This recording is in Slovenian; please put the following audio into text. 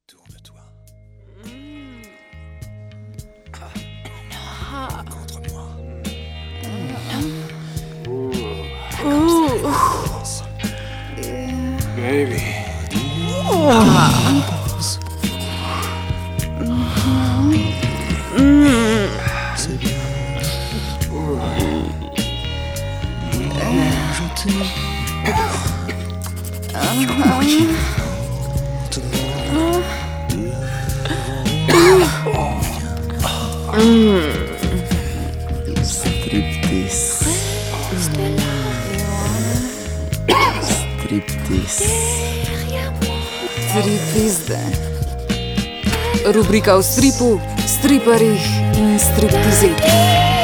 autour de toi. Contre moi. Baby. C'est bien. Je t'aime. Striptease. Striptease. Striptease. Rubrika o stripu, striparjih in striptizih.